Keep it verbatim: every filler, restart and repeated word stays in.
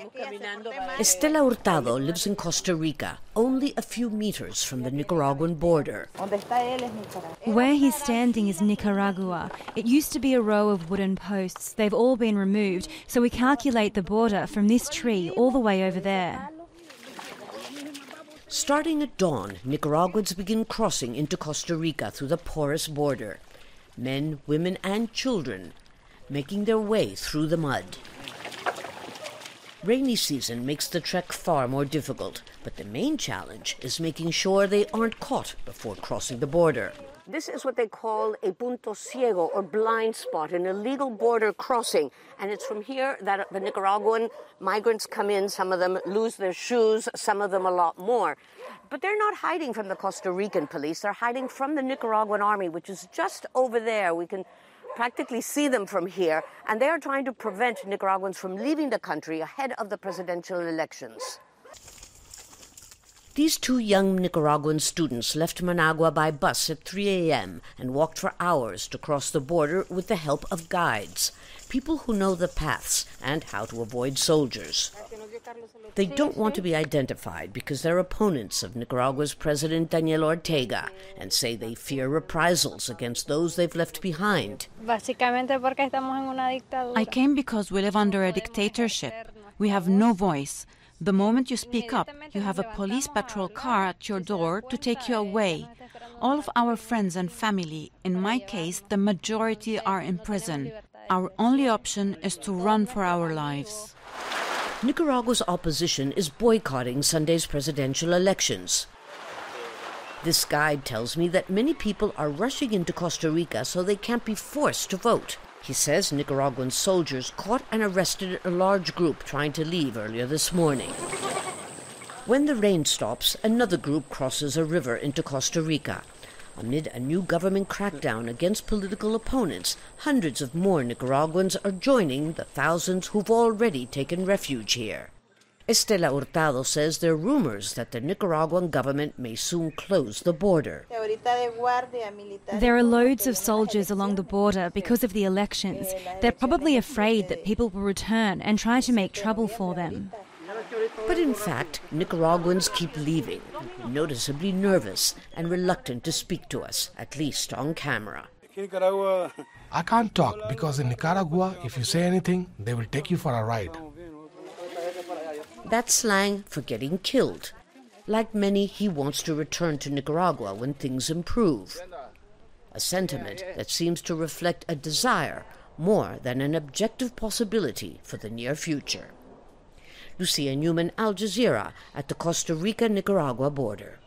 Estela Hurtado lives in Costa Rica, only a few meters from the Nicaraguan border. Where he's standing is Nicaragua. It used to be a row of wooden posts. They've all been removed, so we calculate the border from this tree all the way over there. Starting at dawn, Nicaraguans begin crossing into Costa Rica through the porous border. Men, women, and children making their way through the mud. Rainy season makes the trek far more difficult, but the main challenge is making sure they aren't caught before crossing the border. This is what they call a punto ciego, or blind spot, an illegal border crossing. And it's from here that the Nicaraguan migrants come in. Some of them lose their shoes, some of them a lot more. But they're not hiding from the Costa Rican police. They're hiding from the Nicaraguan army, which is just over there. We can practically see them from here. And they are trying to prevent Nicaraguans from leaving the country ahead of the presidential elections. These two young Nicaraguan students left Managua by bus at three a.m. and walked for hours to cross the border with the help of guides, people who know the paths and how to avoid soldiers. They don't want to be identified because they're opponents of Nicaragua's President Daniel Ortega and say they fear reprisals against those they've left behind. I came because we live under a dictatorship. We have no voice. The moment you speak up, you have a police patrol car at your door to take you away. All of our friends and family, in my case, the majority are in prison. Our only option is to run for our lives. Nicaragua's opposition is boycotting Sunday's presidential elections. This guide tells me that many people are rushing into Costa Rica so they can't be forced to vote. He says Nicaraguan soldiers caught and arrested a large group trying to leave earlier this morning. When the rain stops, another group crosses a river into Costa Rica. Amid a new government crackdown against political opponents, hundreds of more Nicaraguans are joining the thousands who've already taken refuge here. Estela Hurtado says there are rumors that the Nicaraguan government may soon close the border. There are loads of soldiers along the border because of the elections. They're probably afraid that people will return and try to make trouble for them. But in fact, Nicaraguans keep leaving, noticeably nervous and reluctant to speak to us, at least on camera. I can't talk because in Nicaragua, if you say anything, they will take you for a ride. That's slang for getting killed. Like many, he wants to return to Nicaragua when things improve. A sentiment that seems to reflect a desire more than an objective possibility for the near future. Lucia Newman, Al Jazeera, at the Costa Rica-Nicaragua border.